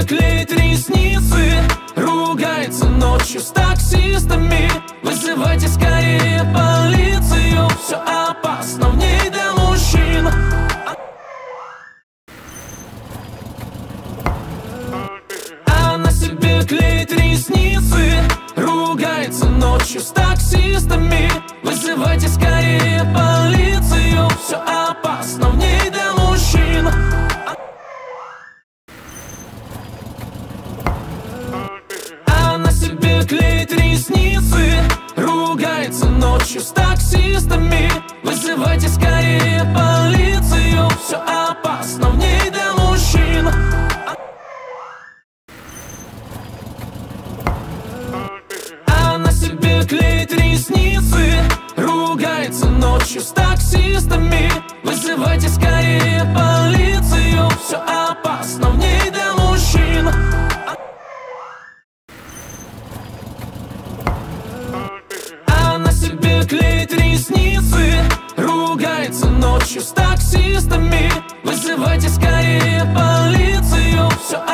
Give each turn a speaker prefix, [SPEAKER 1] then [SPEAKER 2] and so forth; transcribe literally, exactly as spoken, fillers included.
[SPEAKER 1] клеит ресницы, ругается ночью с таксистами. Вызывайте скорее полицию, все опасно в ней для мужчин. Она себе клеит ресницы, ругается ночью с таксистами. Вызывайте скорее полицию, все опасно в ней для мужчин. Она себе клеит ресницы, ругается ночью с таксистами. Вызывайте скорее полицию, все опасно в ней для мужчин. Она себе клеит ресницы, ругается ночью с таксистами. Вызывайте скорее полицию, все опасно в ней для мужчин. Она себе клеит ресницы, ругается ночью с таксистами. Вызывайте скорее полицию, все